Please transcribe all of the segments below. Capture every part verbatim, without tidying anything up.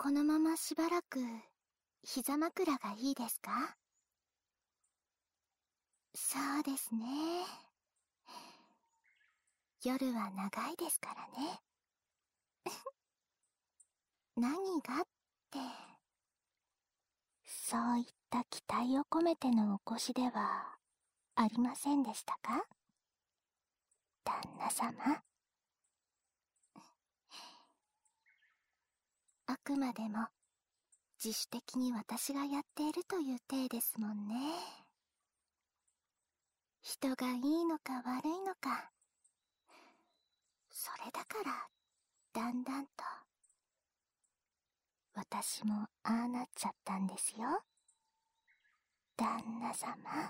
このまましばらく膝枕がいいですか？そうですね。夜は長いですからね。何がって、そういった期待を込めてのお越しではありませんでしたか？旦那様。あくまでも自主的に私がやっているという体ですもんね。人がいいのか悪いのか、それだからだんだんと私もああなっちゃったんですよ、旦那様。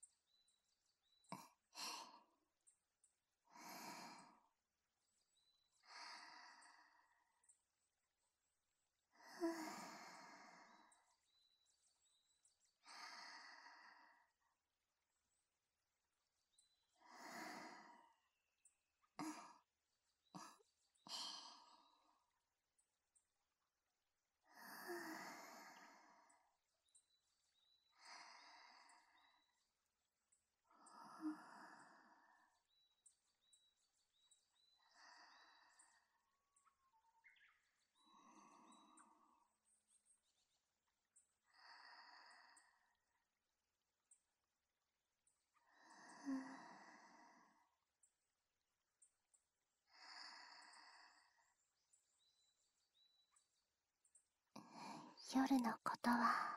夜のことは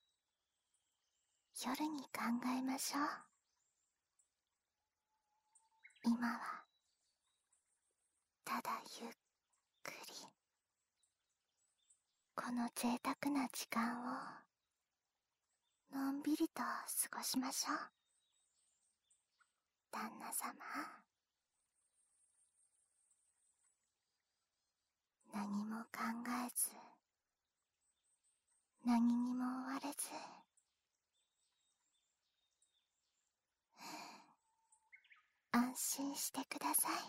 夜に考えましょう。今はただゆっくりこの贅沢な時間をのんびりと過ごしましょう、旦那様。何も考えず、何にも追われず、安心してください。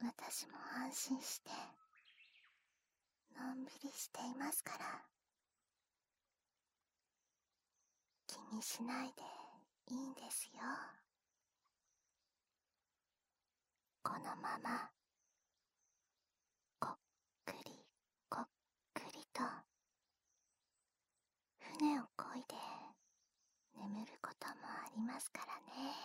私も安心してのんびりしていますから、気にしないでいいんですよ。このままこっくりこっくりと船を漕いで眠ることもありますからね。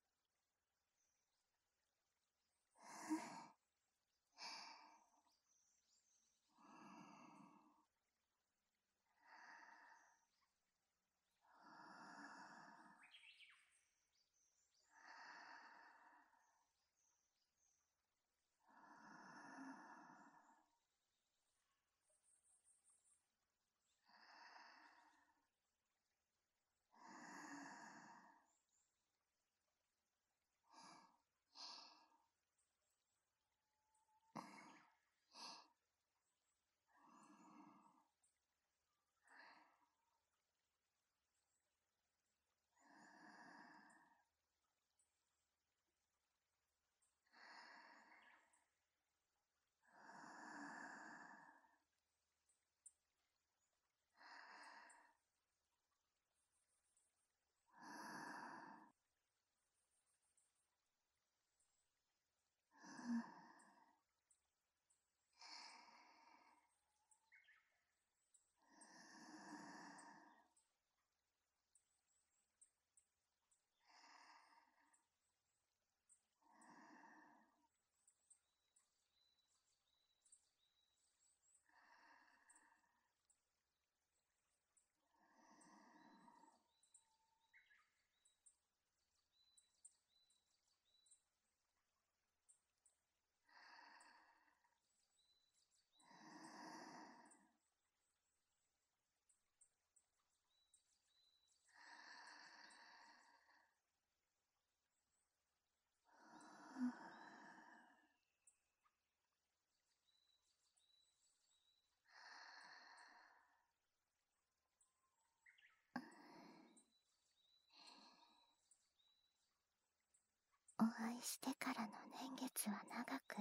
お会いしてからの年月は長く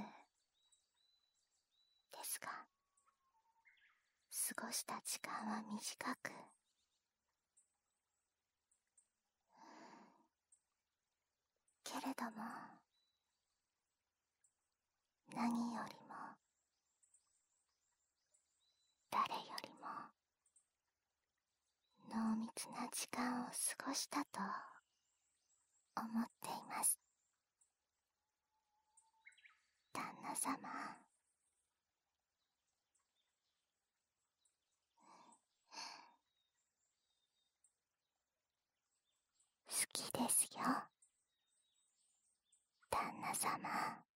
ですが、過ごした時間は短く、けれども何よりも誰よりも濃密な時間を過ごしたと思っています。旦那様、好きですよ、旦那様。